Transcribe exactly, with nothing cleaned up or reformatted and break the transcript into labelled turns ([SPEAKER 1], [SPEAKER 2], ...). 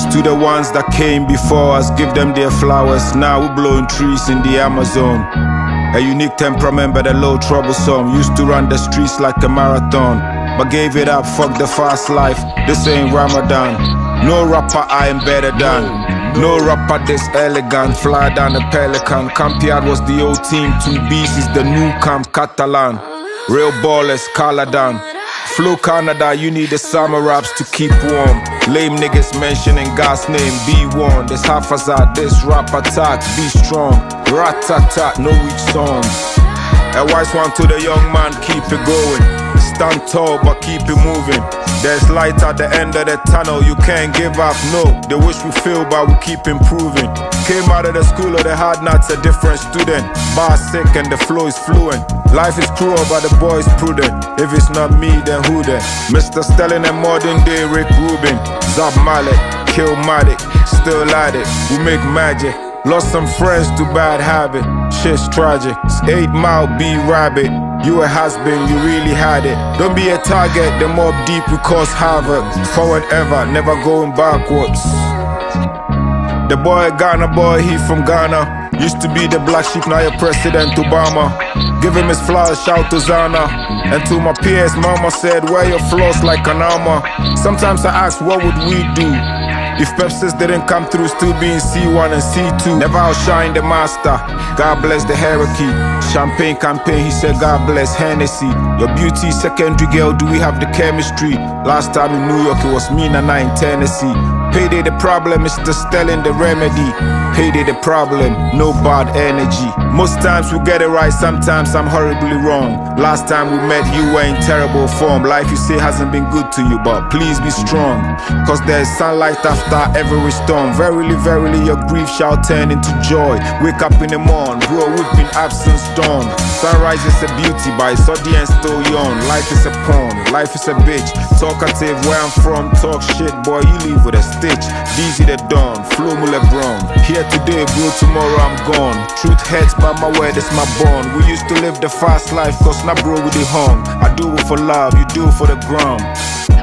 [SPEAKER 1] to the ones that came before us, give them their flowers. Now we're blowing trees in the Amazon. A unique temperament but a little troublesome. Used to run the streets like a marathon, but gave it up, fuck the fast life. This ain't Ramadan. No rapper I am better than. No rapper this elegant. Fly down the Pelican. Campiad was the old team. Two B's is the new camp Catalan. Real ballers, Caladan. Flow Canada, you need the summer raps to keep warm. Lame niggas mentioning God's name, be warned. This Hafazard, this rap attack, be strong. Rat-tat-tat, no weak songs. A wise one to the young man, keep it going. Stand tall but keep it moving. There's light at the end of the tunnel, you can't give up, no. They wish we fail but we keep improving. Came out of the school of the hard knocks, a different student. Bar sick and the flow is fluent. Life is cruel but the boy is prudent. If it's not me then who then? Mister Stelling and modern day Rick Rubin. Zab Malek, Killmatic, still at it, we make magic. Lost some friends to bad habit, shit's tragic. It's eight mile B rabbit. You a has-been, you really had it. Don't be a target, the mob deep we cause havoc. Forward ever, never going backwards. The boy Ghana boy, he from Ghana. Used to be the black sheep, now you're President Obama. Give him his flowers, shout to Zana. And to my peers, mama said, wear your flaws like an armor. Sometimes I ask, what would we do if Pepsis didn't come through, still being C one and C two? Never outshine the master, God bless the hierarchy. Champagne campaign, he said God bless Hennessy. Your beauty secondary girl, do we have the chemistry? Last time in New York it was me and I in Tennessee. Payday the problem, Mister Stelling the remedy. Payday the problem, no bad energy. Most times we get it right, sometimes I'm horribly wrong. Last time we met you were in terrible form. Life you say hasn't been good to you, but please be strong, cause there's sunlight after every storm. Verily, verily your grief shall turn into joy. Wake up in the morn, bro, we've been absent storm. Sunrise is a beauty, but it's audience still young. Life is a pawn, life is a bitch. Talkative, where I'm from, talk shit, boy, you leave with a stitch. Dizzy the dawn, flow mu LeBron. Here today, bro, tomorrow I'm gone. Truth hurts, but my word is my bond. We used to live the fast life, cause now bro with the hung. I do it for love, you do it for the gram.